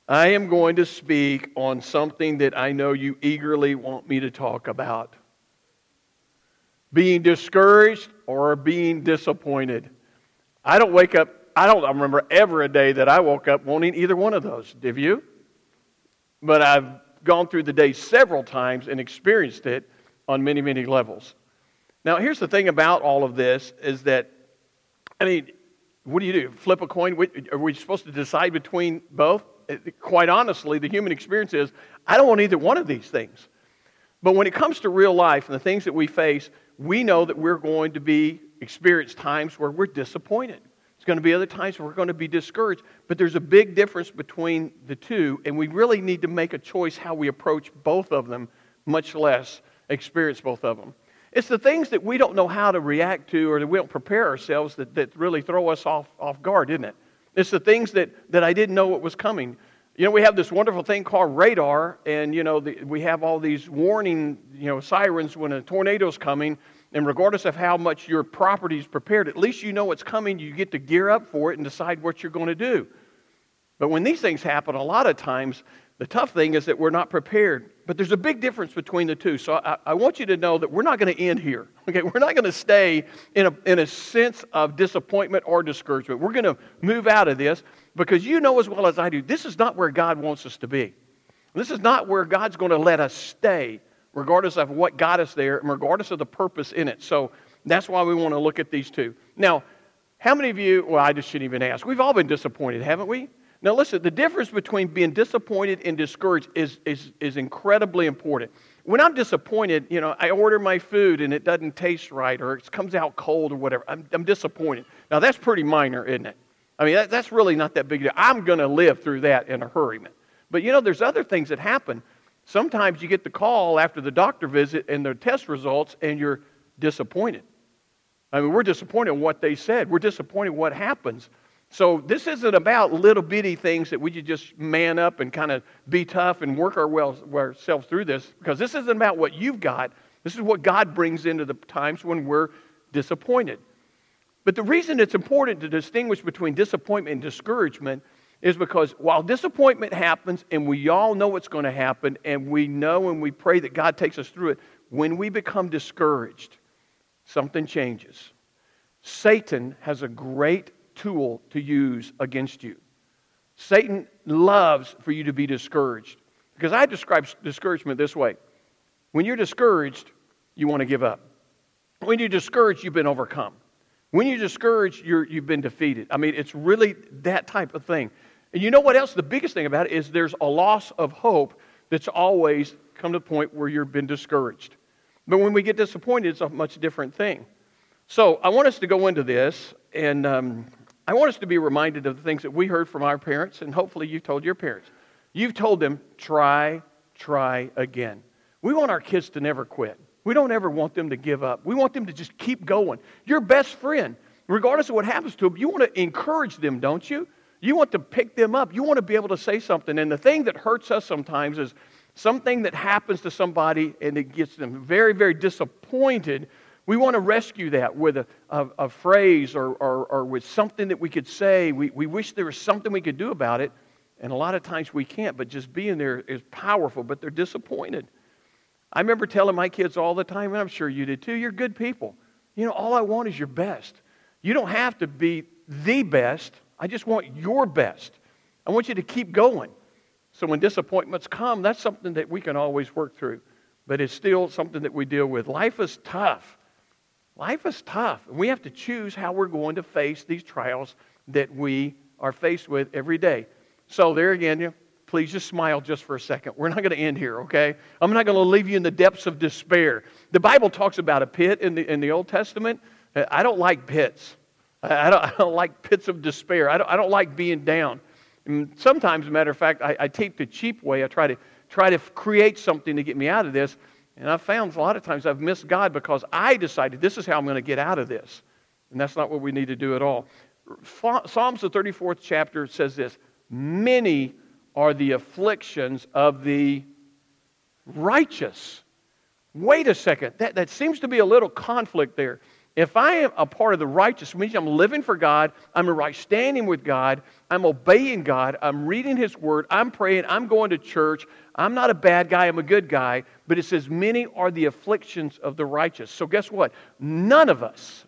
I am going to speak on something that I know you eagerly want me to talk about. Being discouraged or being disappointed. I don't remember ever a day that I woke up wanting either one of those. Have you? But I've gone through the day several times and experienced it on many, many levels. Now, here's the thing about all of this is that, what do? Flip a coin? Are we supposed to decide between both? Quite honestly, the human experience is, I don't want either one of these things. But when it comes to real life and the things that we face, we know that we're going to experience times where we're disappointed. There's going to be other times where we're going to be discouraged. But there's a big difference between the two, and we really need to make a choice how we approach both of them, much less experience both of them. It's the things that we don't know how to react to or that we don't prepare ourselves that really throw us off guard, isn't it? It's the things that I didn't know what was coming. We have this wonderful thing called radar, and, we have all these warning, sirens when a tornado's coming, and regardless of how much your property is prepared, at least you know what's coming, you get to gear up for it and decide what you're going to do. But when these things happen, a lot of times, the tough thing is that we're not prepared. But there's a big difference between the two. So I want you to know that we're not going to end here. Okay, we're not going to stay in a sense of disappointment or discouragement. We're going to move out of this because you know as well as I do, this is not where God wants us to be. This is not where God's going to let us stay, regardless of what got us there and regardless of the purpose in it. So that's why we want to look at these two. Now, how many of you, I just shouldn't even ask. We've all been disappointed, haven't we? Now listen, the difference between being disappointed and discouraged is incredibly important. When I'm disappointed, I order my food and it doesn't taste right or it comes out cold or whatever. I'm disappointed. Now that's pretty minor, isn't it? That's really not that big a deal. I'm going to live through that in a hurry. But there's other things that happen. Sometimes you get the call after the doctor visit and the test results and you're disappointed. We're disappointed in what they said. We're disappointed in what happens. So this isn't about little bitty things that we could just man up and kind of be tough and work ourselves through this, because this isn't about what you've got. This is what God brings into the times when we're disappointed. But the reason it's important to distinguish between disappointment and discouragement is because while disappointment happens and we all know what's going to happen and we know and we pray that God takes us through it, when we become discouraged, something changes. Satan has a great tool to use against you. Satan loves for you to be discouraged. Because I describe discouragement this way. When you're discouraged, you want to give up. When you're discouraged, you've been overcome. When you're discouraged, you've been defeated. It's really that type of thing. And you know what else? The biggest thing about it is there's a loss of hope that's always come to the point where you've been discouraged. But when we get disappointed, it's a much different thing. So I want us to go into this, and I want us to be reminded of the things that we heard from our parents, and hopefully you've told your parents. You've told them, try again. We want our kids to never quit. We don't ever want them to give up. We want them to just keep going. Your best friend, regardless of what happens to them, you want to encourage them, don't you? You want to pick them up. You want to be able to say something. And the thing that hurts us sometimes is something that happens to somebody and it gets them very, very disappointed. We want to rescue that with a phrase or with something that we could say. We wish there was something we could do about it, and a lot of times we can't, but just being there is powerful, but they're disappointed. I remember telling my kids all the time, and I'm sure you did too, you're good people. All I want is your best. You don't have to be the best. I just want your best. I want you to keep going. So when disappointments come, that's something that we can always work through, but it's still something that we deal with. Life is tough. Life is tough. We have to choose how we're going to face these trials that we are faced with every day. So there again, please just smile just for a second. We're not going to end here, okay? I'm not going to leave you in the depths of despair. The Bible talks about a pit in the Old Testament. I don't like pits. I don't like pits of despair. I don't like being down. And sometimes, as a matter of fact, I take the cheap way. I try to create something to get me out of this. And I've found a lot of times I've missed God because I decided this is how I'm going to get out of this. And that's not what we need to do at all. Psalms, the 34th chapter, says this: many are the afflictions of the righteous. Wait a second. That seems to be a little conflict there. If I am a part of the righteous, it means I'm living for God, I'm in right standing with God, I'm obeying God, I'm reading His Word, I'm praying, I'm going to church, I'm not a bad guy, I'm a good guy. But it says, many are the afflictions of the righteous. So guess what? None of us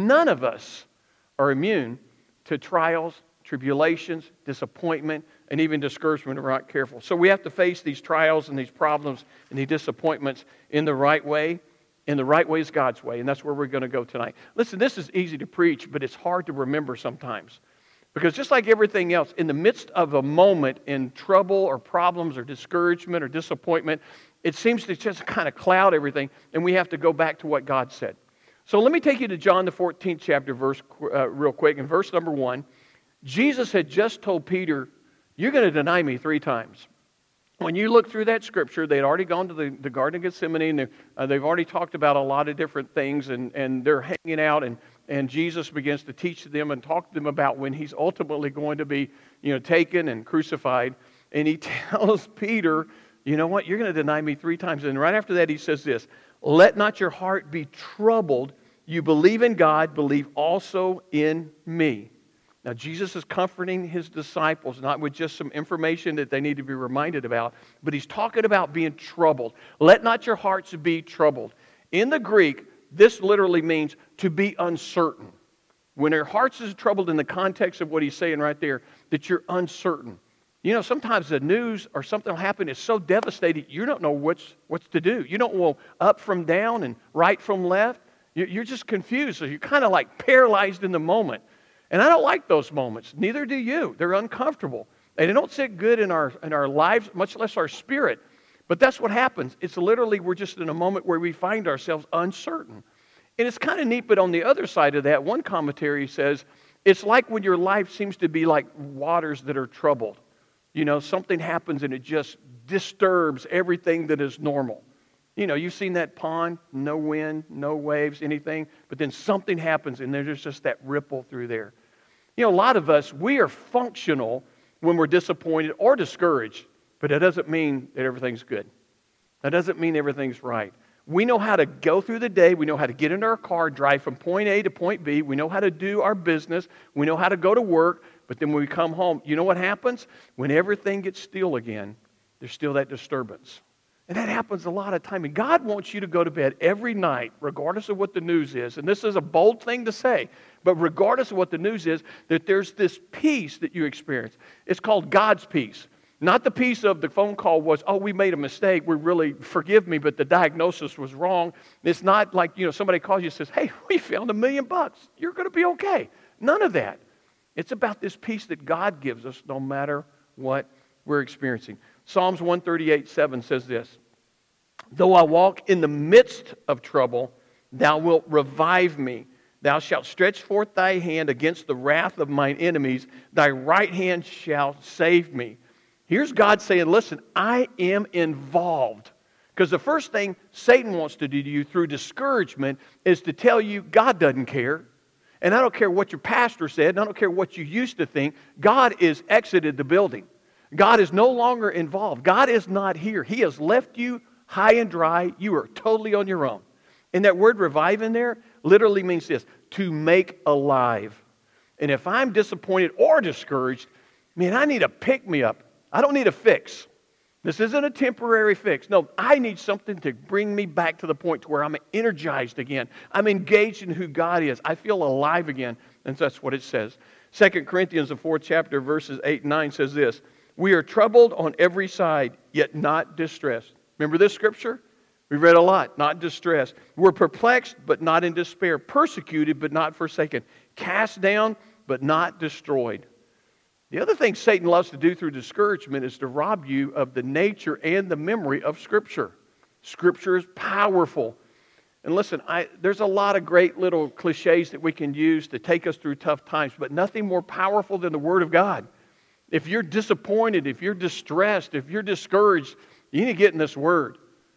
are immune to trials, tribulations, disappointment, and even discouragement if we're not careful. So we have to face these trials and these problems and these disappointments in the right way. And the right way is God's way, and that's where we're going to go tonight. Listen, this is easy to preach, but it's hard to remember sometimes. Because just like everything else, in the midst of a moment in trouble or problems or discouragement or disappointment, it seems to just kind of cloud everything, and we have to go back to what God said. So let me take you to John the 14th chapter verse real quick. In verse number 1, Jesus had just told Peter, "You're going to deny me 3 times." When you look through that scripture, they'd already gone to the Garden of Gethsemane, and they've already talked about a lot of different things, and they're hanging out, and Jesus begins to teach them and talk to them about when He's ultimately going to be, taken and crucified. And He tells Peter, you know what, you're going to deny me 3 times. And right after that, He says this, "Let not your heart be troubled. You believe in God, believe also in me." Now, Jesus is comforting His disciples, not with just some information that they need to be reminded about, but He's talking about being troubled. Let not your hearts be troubled. In the Greek, this literally means to be uncertain. When your hearts is troubled in the context of what He's saying right there, that you're uncertain. Sometimes the news or something will happen, it's so devastating, you don't know what's to do. You don't know up from down and right from left. You're just confused, so you're kind of like paralyzed in the moment. And I don't like those moments. Neither do you. They're uncomfortable. And they don't sit good in our lives, much less our spirit. But that's what happens. It's literally we're just in a moment where we find ourselves uncertain. And it's kind of neat, but on the other side of that, one commentary says, it's like when your life seems to be like waters that are troubled. Something happens and it just disturbs everything that is normal. You've seen that pond, no wind, no waves, anything, but then something happens and there's just that ripple through there. A lot of us, we are functional when we're disappointed or discouraged, but that doesn't mean that everything's good. That doesn't mean everything's right. We know how to go through the day. We know how to get in our car, drive from point A to point B. We know how to do our business. We know how to go to work. But then when we come home, you know what happens? When everything gets still again, there's still that disturbance. And that happens a lot of time. And God wants you to go to bed every night, regardless of what the news is. And this is a bold thing to say, but regardless of what the news is, that there's this peace that you experience. It's called God's peace. Not the peace of the phone call was, oh, we made a mistake. We really, forgive me, but the diagnosis was wrong. It's not like, somebody calls you and says, hey, we found $1 million. You're going to be okay. None of that. It's about this peace that God gives us no matter what we're experiencing. Psalms 138:7 says this, "Though I walk in the midst of trouble, thou wilt revive me. Thou shalt stretch forth thy hand against the wrath of mine enemies. Thy right hand shall save me." Here's God saying, listen, I am involved. Because the first thing Satan wants to do to you through discouragement is to tell you God doesn't care. And I don't care what your pastor said, and I don't care what you used to think. God is exited the building. God is no longer involved. God is not here. He has left you high and dry. You are totally on your own. And that word revive in there literally means this, to make alive. And if I'm disappointed or discouraged, man, I need a pick-me-up. I don't need a fix. This isn't a temporary fix. No, I need something to bring me back to the point to where I'm energized again. I'm engaged in who God is. I feel alive again. And that's what it says. 2 Corinthians, the 4th chapter, verses 8 and 9 says this, "We are troubled on every side, yet not distressed." Remember this scripture? We read a lot, not distressed. "We're perplexed, but not in despair. Persecuted, but not forsaken. Cast down, but not destroyed." The other thing Satan loves to do through discouragement is to rob you of the nature and the memory of Scripture. Scripture is powerful. And listen, there's a lot of great little cliches that we can use to take us through tough times, but nothing more powerful than the Word of God. If you're disappointed, if you're distressed, if you're discouraged, you need to get in this Word.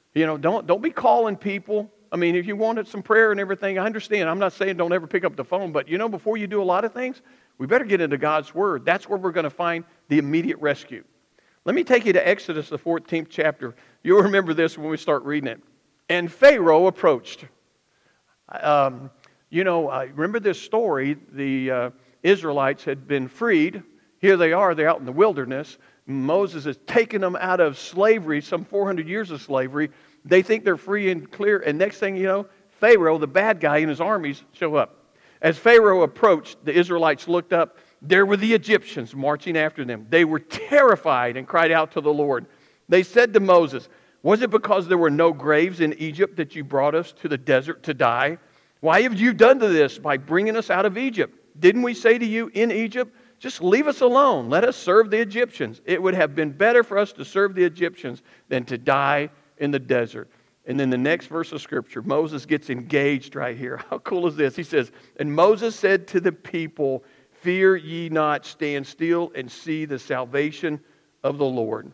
Don't be calling people. I mean, if you wanted some prayer and everything, I understand. I'm not saying don't ever pick up the phone, but before you do a lot of things, we better get into God's Word. That's where we're going to find the immediate rescue. Let me take you to Exodus, the 14th chapter. You'll remember this when we start reading it. "And Pharaoh approached." remember this story. The Israelites had been freed. Here they are. They're out in the wilderness. Moses has taken them out of slavery, some 400 years of slavery. They think they're free and clear. And next thing you know, Pharaoh, the bad guy, and his armies show up. As Pharaoh approached, the Israelites looked up. There were the Egyptians marching after them. They were terrified and cried out to the Lord. They said to Moses, "Was it because there were no graves in Egypt that you brought us to the desert to die? Why have you done to this by bringing us out of Egypt? Didn't we say to you in Egypt, just leave us alone, let us serve the Egyptians? It would have been better for us to serve the Egyptians than to die in the desert." And then the next verse of Scripture, Moses gets engaged right here. How cool is this? He says, "And Moses said to the people, 'Fear ye not, stand still and see the salvation of the Lord.'"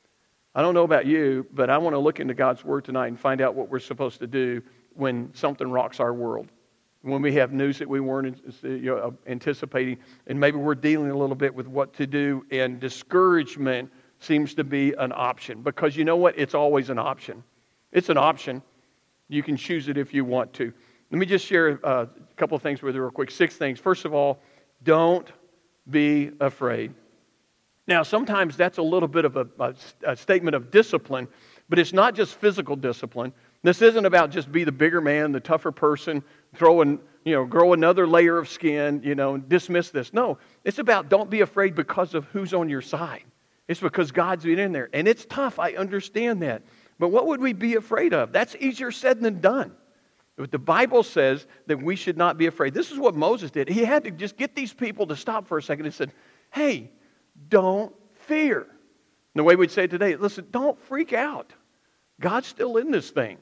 I don't know about you, but I want to look into God's Word tonight and find out what we're supposed to do when something rocks our world. When we have news that we weren't anticipating, and maybe we're dealing a little bit with what to do, and discouragement seems to be an option. Because you know what? It's always an option. It's an option. You can choose it if you want to. Let me just share a couple of things with you real quick. 6 things. First of all, don't be afraid. Now, sometimes that's a little bit of a statement of discipline, but it's not just physical discipline. This isn't about just be the bigger man, the tougher person, grow another layer of skin, dismiss this. No, it's about don't be afraid because of who's on your side. It's because God's been in there. And it's tough, I understand that. But what would we be afraid of? That's easier said than done. But the Bible says that we should not be afraid. This is what Moses did. He had to just get these people to stop for a second and said, "Hey, don't fear." And the way we'd say it today, listen, don't freak out. God's still in this thing.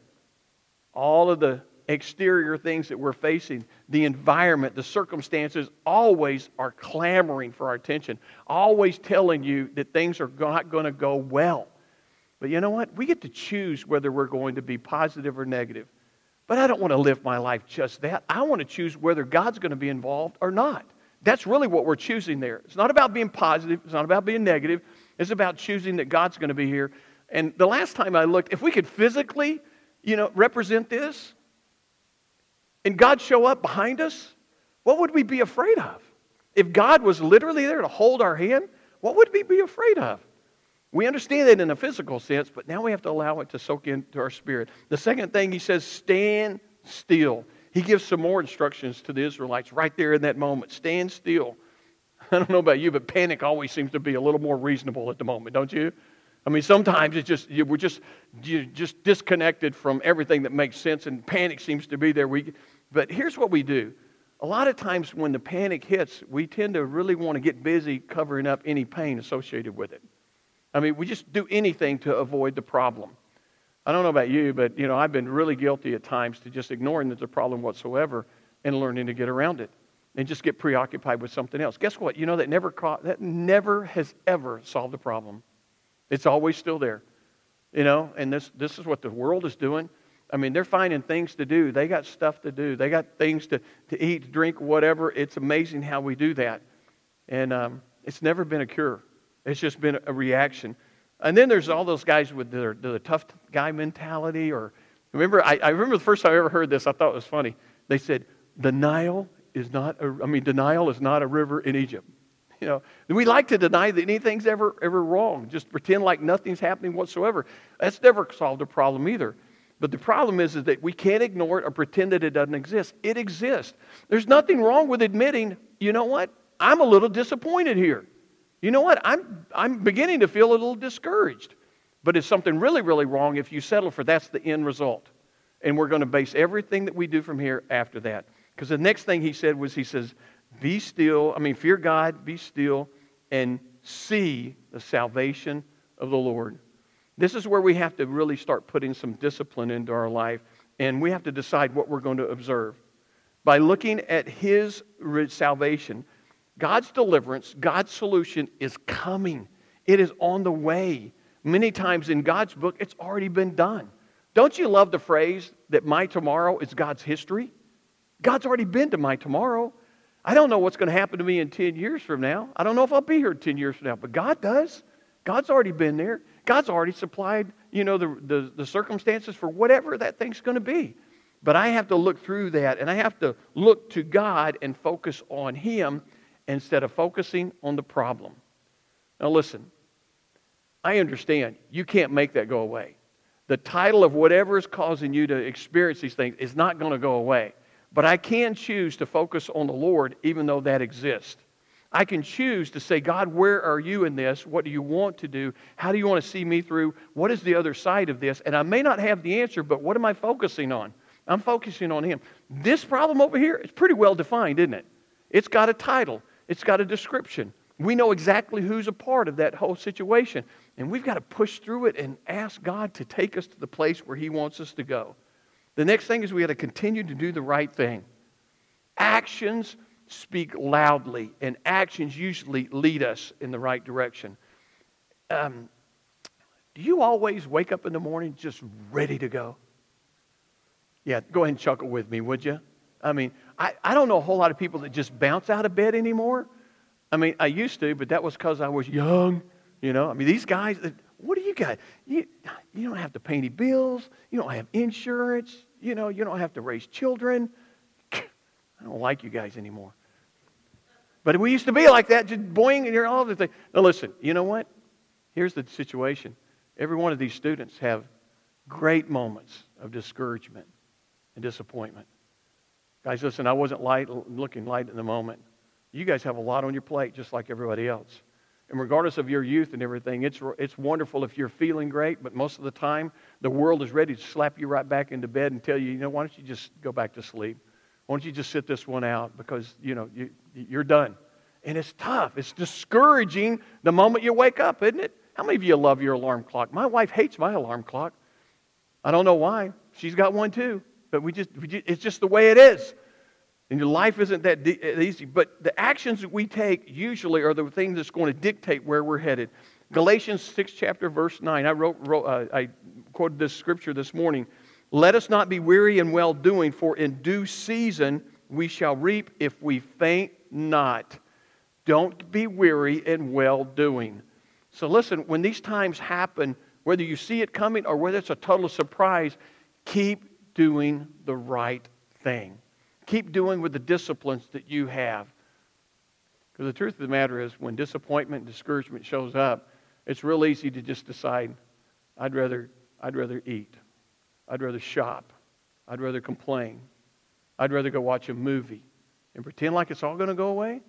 All of the exterior things that we're facing, the environment, the circumstances, always are clamoring for our attention, always telling you that things are not going to go well. But you know what? We get to choose whether we're going to be positive or negative. But I don't want to live my life just that. I want to choose whether God's going to be involved or not. That's really what we're choosing there. It's not about being positive. It's not about being negative. It's about choosing that God's going to be here. And the last time I looked, if we could physically, represent this, and God show up behind us, what would we be afraid of? If God was literally there to hold our hand, what would we be afraid of? We understand that in a physical sense, but now we have to allow it to soak into our spirit. The second thing he says, stand still. He gives some more instructions to the Israelites right there in that moment. Stand still. I don't know about you, but panic always seems to be a little more reasonable at the moment, don't you? I mean, sometimes we're just disconnected from everything that makes sense, and panic seems to be there. But here's what we do. A lot of times when the panic hits, we tend to really want to get busy covering up any pain associated with it. I mean, we just do anything to avoid the problem. I don't know about you, but I've been really guilty at times to just ignoring there's a problem whatsoever and learning to get around it and just get preoccupied with something else. Guess what? That never has ever solved the problem. It's always still there. And this is what the world is doing. I mean, they're finding things to do. They got stuff to do. They got things to eat, drink, whatever. It's amazing how we do that. And it's never been a cure. It's just been a reaction. And then there's all those guys with the tough guy mentality. Or remember, I remember the first time I ever heard this, I thought it was funny. They said, denial is not a river in Egypt. We like to deny that anything's ever wrong. Just pretend like nothing's happening whatsoever. That's never solved a problem either. But the problem is that we can't ignore it or pretend that it doesn't exist. It exists. There's nothing wrong with admitting, you know what? I'm a little disappointed here. You know what? I'm beginning to feel a little discouraged. But it's something really, really wrong if you settle for that's the end result. And we're going to base everything that we do from here after that. Because the next thing he said was, he says, be still, fear God, be still, and see the salvation of the Lord. This is where we have to really start putting some discipline into our life, and we have to decide what we're going to observe. By looking at His salvation, God's deliverance, God's solution is coming. It is on the way. Many times in God's book, it's already been done. Don't you love the phrase that my tomorrow is God's history? God's already been to my tomorrow. I don't know what's going to happen to me in 10 years from now. I don't know if I'll be here 10 years from now, but God does. God's already been there. God's already supplied, the circumstances for whatever that thing's going to be. But I have to look through that, and I have to look to God and focus on Him instead of focusing on the problem. Now listen, I understand you can't make that go away. The title of whatever is causing you to experience these things is not going to go away. But I can choose to focus on the Lord even though that exists. I can choose to say, God, where are you in this? What do you want to do? How do you want to see me through? What is the other side of this? And I may not have the answer, but what am I focusing on? I'm focusing on Him. This problem over here is pretty well defined, isn't it? It's got a title. It's got a description. We know exactly who's a part of that whole situation. And we've got to push through it and ask God to take us to the place where He wants us to go. The next thing is we got to continue to do the right thing. Actions speak loudly, and actions usually lead us in the right direction. Do you always wake up in the morning just ready to go? Yeah, go ahead and chuckle with me, would you? I mean, I don't know a whole lot of people that just bounce out of bed anymore. I mean, I used to, but that was because I was young. You know, I mean, these guys, what do you got? You don't have to pay any bills. You don't have insurance. You know, you don't have to raise children. I don't like you guys anymore. But we used to be like that, just boing, and you're all the thing. Now listen, you know what? Here's the situation. Every one of these students have great moments of discouragement and disappointment. Guys, listen, I wasn't looking light in the moment. You guys have a lot on your plate, just like everybody else. And regardless of your youth and everything, it's wonderful if you're feeling great, but most of the time, the world is ready to slap you right back into bed and tell you, why don't you just go back to sleep? Why don't you just sit this one out because, you're done. And it's tough. It's discouraging the moment you wake up, isn't it? How many of you love your alarm clock? My wife hates my alarm clock. I don't know why. She's got one too. But it's just the way it is. And your life isn't that easy. But the actions that we take usually are the things that's going to dictate where we're headed. Galatians 6 chapter verse 9. I quoted this scripture this morning. Let us not be weary in well-doing, for in due season we shall reap if we faint not. Don't be weary in well-doing. So listen, when these times happen, whether you see it coming or whether it's a total surprise, keep doing the right thing. Keep doing with the disciplines that you have. Because the truth of the matter is, when disappointment and discouragement shows up, it's real easy to just decide, I'd rather eat. I'd rather shop. I'd rather complain. I'd rather go watch a movie and pretend like it's all going to go away.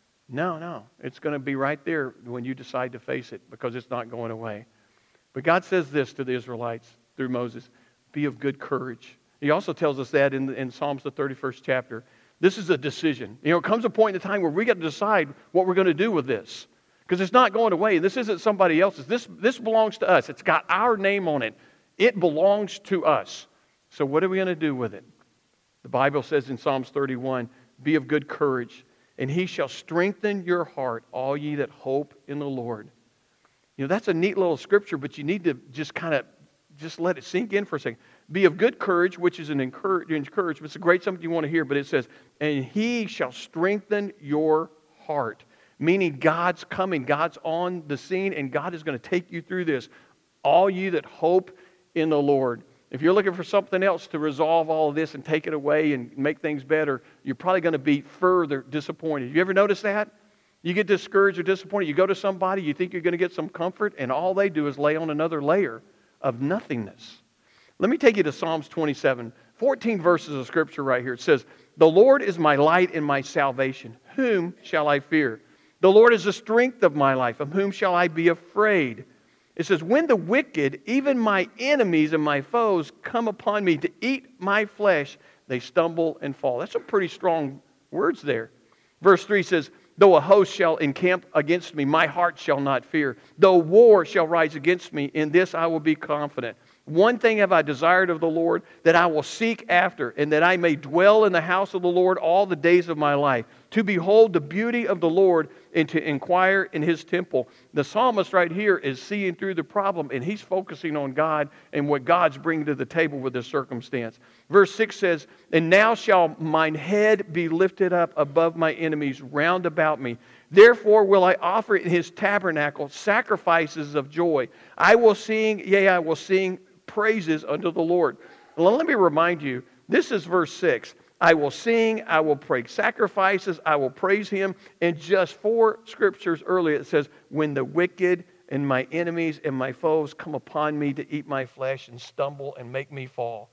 No. It's going to be right there when you decide to face it because it's not going away. But God says this to the Israelites through Moses, be of good courage. He also tells us that in Psalms, the 31st chapter. This is a decision. It comes a point in time where we got to decide what we're going to do with this. Because it's not going away. This isn't somebody else's. This belongs to us. It's got our name on it. It belongs to us. So what are we going to do with it? The Bible says in Psalms 31, be of good courage, and He shall strengthen your heart, all ye that hope in the Lord. That's a neat little scripture, but you need to just let it sink in for a second. Be of good courage, which is an encouragement. It's a great something you want to hear, but it says, and He shall strengthen your heart. Meaning God's coming, God's on the scene, and God is going to take you through this. All you that hope in the Lord. If you're looking for something else to resolve all of this and take it away and make things better, you're probably going to be further disappointed. You ever notice that? You get discouraged or disappointed. You go to somebody, you think you're going to get some comfort, and all they do is lay on another layer of nothingness. Let me take you to Psalms 27, 14 verses of Scripture right here. It says, the Lord is my light and my salvation. Whom shall I fear? The Lord is the strength of my life. Of whom shall I be afraid? It says, when the wicked, even my enemies and my foes, come upon me to eat my flesh, they stumble and fall. That's some pretty strong words there. Verse 3 says, though a host shall encamp against me, my heart shall not fear. Though war shall rise against me, in this I will be confident. One thing have I desired of the Lord, that I will seek after, and that I may dwell in the house of the Lord all the days of my life, to behold the beauty of the Lord and to inquire in His temple. The psalmist right here is seeing through the problem, and he's focusing on God and what God's bringing to the table with this circumstance. Verse 6 says, and now shall mine head be lifted up above my enemies round about me. Therefore will I offer in His tabernacle sacrifices of joy. I will sing praises unto the Lord. Well, let me remind you This is verse 6. I will sing, I will break sacrifices, I will praise him. And just 4 scriptures earlier it says, when the wicked and my enemies and my foes come upon me to eat my flesh and stumble and make me fall.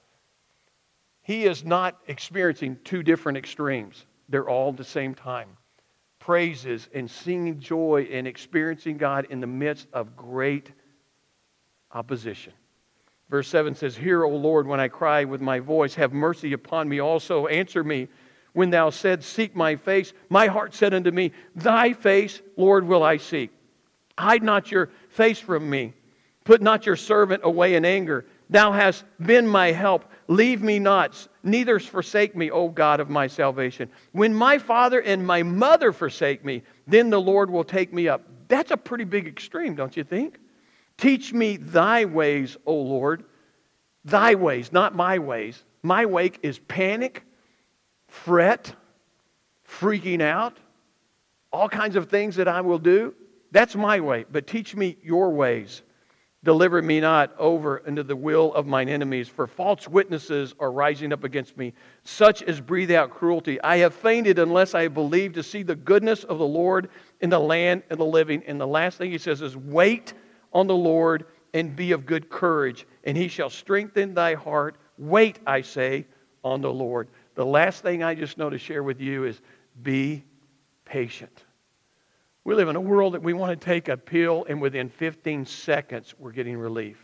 He is not experiencing 2 different extremes. They're all at the same time. Praises and singing joy and experiencing God in the midst of great opposition. Verse 7 says, hear, O Lord, when I cry with my voice. Have mercy upon me also. Answer me. When thou saidst, seek my face, my heart said unto me, thy face, Lord, will I seek. Hide not your face from me. Put not your servant away in anger. Thou hast been my help. Leave me not, neither forsake me, O God of my salvation. When my father and my mother forsake me, then the Lord will take me up. That's a pretty big extreme, don't you think? Teach me thy ways, O Lord. Thy ways, not my ways. My way is panic, fret, freaking out, all kinds of things that I will do. That's my way. But teach me your ways. Deliver me not over into the will of mine enemies, for false witnesses are rising up against me, such as breathe out cruelty. I have fainted unless I believe to see the goodness of the Lord in the land of the living. And the last thing he says is, wait on the Lord and be of good courage, and he shall strengthen thy heart. Wait, I say, on the Lord. The last thing I just know to share with you is be patient. We live in a world that we want to take a pill and within 15 seconds we're getting relief.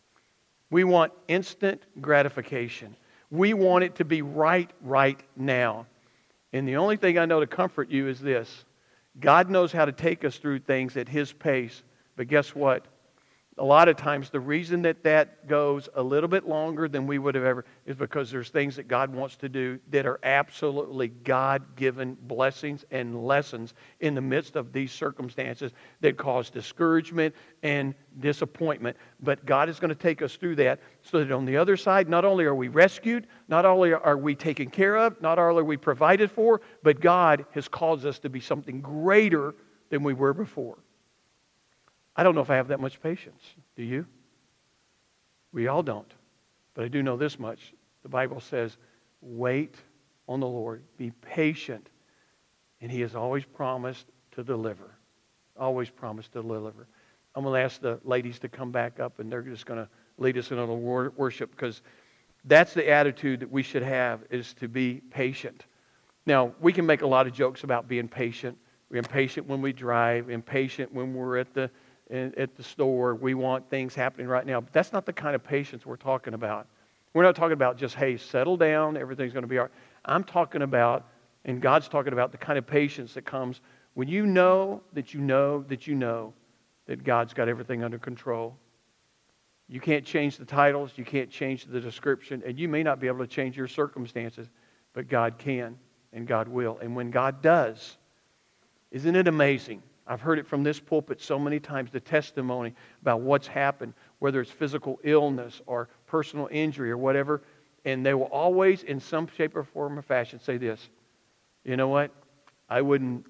We want instant gratification. We want it to be right now. And the only thing I know to comfort you is this. God knows how to take us through things at his pace. But guess what? A lot of times the reason that goes a little bit longer than we would have ever is because there's things that God wants to do that are absolutely God-given blessings and lessons in the midst of these circumstances that cause discouragement and disappointment. But God is going to take us through that so that on the other side, not only are we rescued, not only are we taken care of, not only are we provided for, but God has caused us to be something greater than we were before. I don't know if I have that much patience. Do you? We all don't. But I do know this much. The Bible says, wait on the Lord. Be patient. And he has always promised to deliver. Always promised to deliver. I'm going to ask the ladies to come back up, and they're just going to lead us in a little worship, because that's the attitude that we should have, is to be patient. Now, we can make a lot of jokes about being patient. We're impatient when we drive, impatient when we're at the store. We want things happening right now. But that's not the kind of patience we're talking about. We're not talking about just, hey, settle down, everything's going to be all right. I'm talking about, and God's talking about, the kind of patience that comes when you know that you know that you know that God's got everything under control. You can't change the titles, you can't change the description, and you may not be able to change your circumstances, but God can and God will. And when God does, isn't it amazing? I've heard it from this pulpit so many times, the testimony about what's happened, whether it's physical illness or personal injury or whatever, and they will always, in some shape or form or fashion, say this, you know what, I wouldn't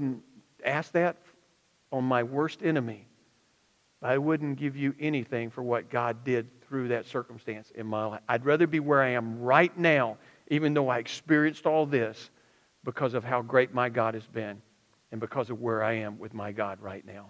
ask that on my worst enemy. I wouldn't give you anything for what God did through that circumstance in my life. I'd rather be where I am right now, even though I experienced all this, because of how great my God has been. And because of where I am with my God right now.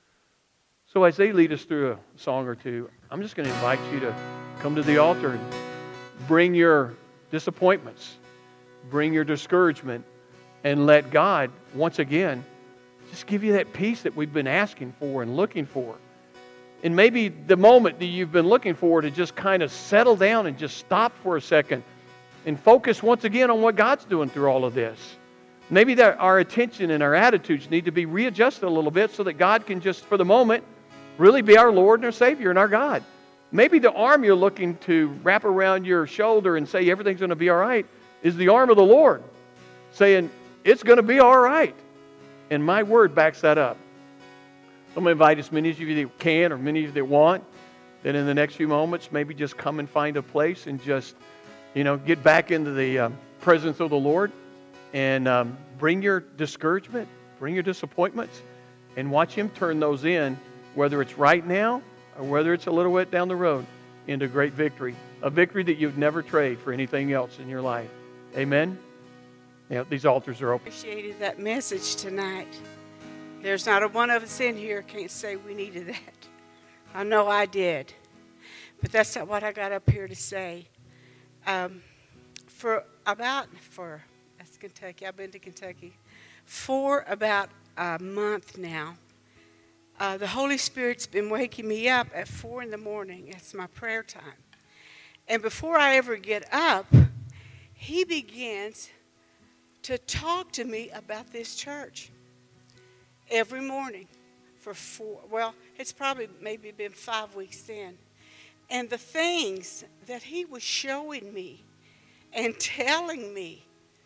So as they lead us through a song or two, I'm just going to invite you to come to the altar and bring your disappointments, bring your discouragement, and let God, once again, just give you that peace that we've been asking for and looking for. And maybe the moment that you've been looking for to just kind of settle down and just stop for a second and focus once again on what God's doing through all of this. Maybe that our attention and our attitudes need to be readjusted a little bit so that God can just, for the moment, really be our Lord and our Savior and our God. Maybe the arm you're looking to wrap around your shoulder and say everything's going to be all right is the arm of the Lord, saying it's going to be all right. And my word backs that up. I'm going to invite as many of you that can or many of you that want, that in the next few moments, maybe just come and find a place and just, get back into the presence of the Lord. And bring your discouragement, bring your disappointments, and watch Him turn those in, whether it's right now or whether it's a little bit down the road. into great victory, a victory that you'd never trade for anything else in your life. Amen? Yeah, these altars are open. Appreciated that message tonight. There's not a one of us in here can't say we needed that. I know I did. But that's not what I got up here to say. That's Kentucky. I've been to Kentucky for about a month now. The Holy Spirit's been waking me up at 4 in the morning. It's my prayer time. And before I ever get up, He begins to talk to me about this church every morning for it's probably maybe been 5 weeks then. And the things that He was showing me and telling me,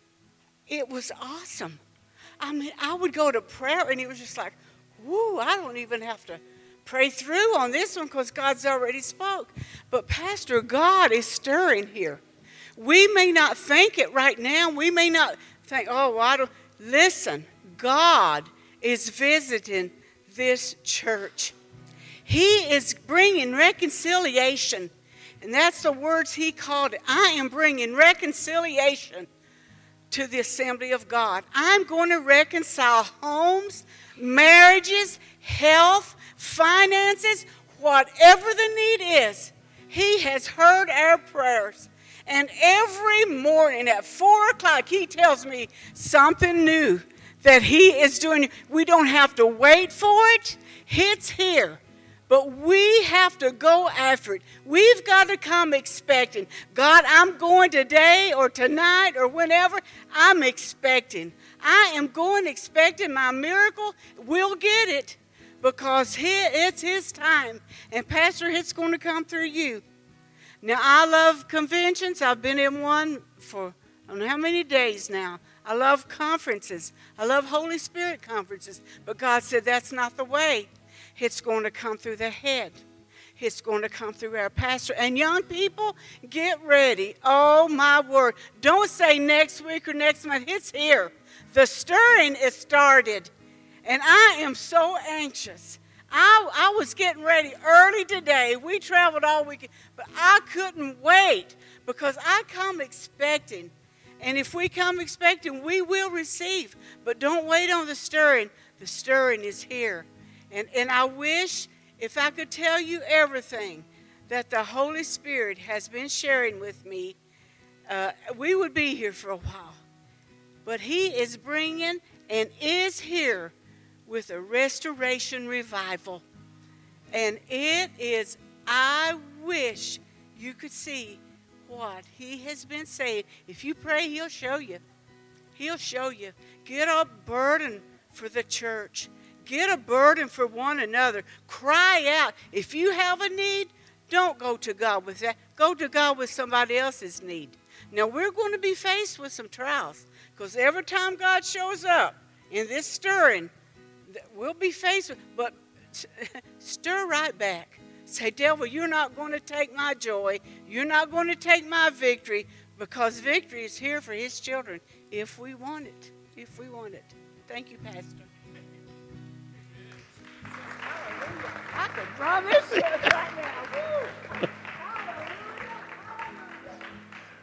it was awesome. I mean, I would go to prayer and it was just like, whoo, I don't even have to pray through on this one because God's already spoke. But Pastor, God is stirring here. We may not think it right now. We may not think, listen, God is visiting this church. He is bringing reconciliation. And that's the words He called it. I am bringing reconciliation to the assembly of God. I'm going to reconcile homes, marriages, health, finances, whatever the need is. He has heard our prayers. And every morning at 4 o'clock, He tells me something new that He is doing. We don't have to wait for it. It's here. But we have to go after it. We've got to come expecting. God, I'm going today or tonight or whenever. I'm expecting. I am going expecting my miracle. We'll get it because it's His time. And Pastor, it's going to come through you. Now, I love conventions. I've been in one for I don't know how many days now. I love conferences. I love Holy Spirit conferences. But God said that's not the way. It's going to come through the head. It's going to come through our pastor. And young people, get ready. Oh, my word. Don't say next week or next month. It's here. The stirring is started. And I am so anxious. I was getting ready early today. We traveled all weekend. But I couldn't wait because I come expecting. And if we come expecting, we will receive. But don't wait on the stirring. The stirring is here. And I wish if I could tell you everything that the Holy Spirit has been sharing with me, we would be here for a while. But He is bringing and is here with a restoration revival. And it is, I wish you could see what He has been saying. If you pray, He'll show you. He'll show you. Get a burden for the church. Get a burden for one another. Cry out. If you have a need, don't go to God with that. Go to God with somebody else's need. Now, we're going to be faced with some trials because every time God shows up in this stirring, we'll be faced with, but stir right back. Say, devil, you're not going to take my joy. You're not going to take my victory because victory is here for His children if we want it. If we want it. Thank you, Pastor. I could draw this right now. Woo.